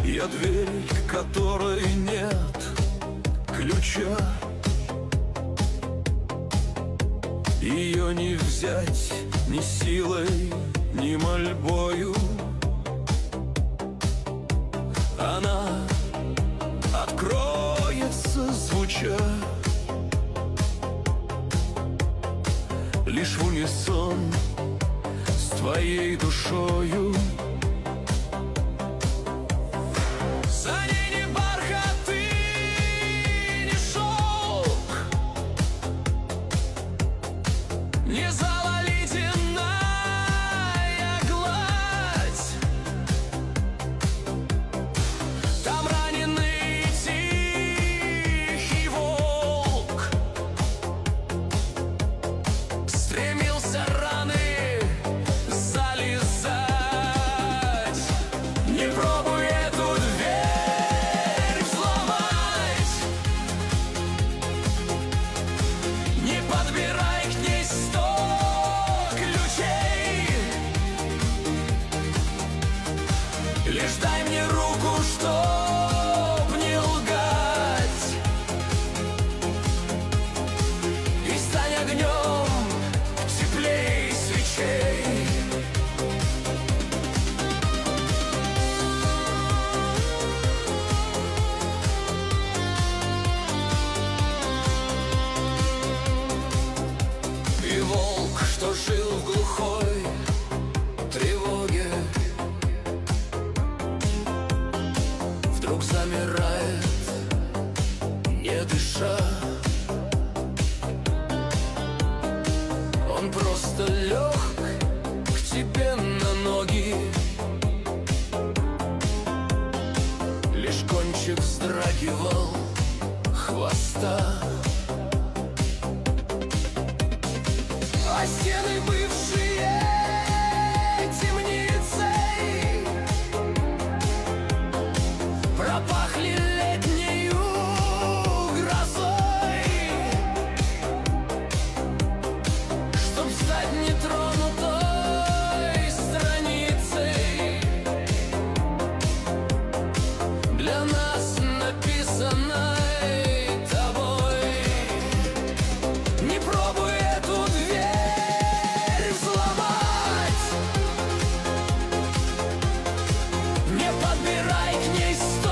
Я дверь, которой нет ключа. Ее не взять ни силой, ни мольбою. Она откроется, звуча лишь в унисон с твоей душою. За ней ни бархат и ни шелк, не зала ледяная гладь. Там раненый тихий волк стремился раны залезать. Не пробуй эту дверь взломать, не подбирай к ней 100 ключей. Лишь дай мне руку, чтоб не лгать, и стань огнем теплей свечей. И волк, что жил в глухой тревоге, вдруг замирает, не дыша. Он просто лег к тебе на ноги, лишь кончик вздрагивал хвоста. А стены, бывшие темницей, пропахли летнею грозой. Чтоб стать нетронутой страницей, для нас написанной тобой. Не пробуй эту дверь взломать, не подбирай к ней 100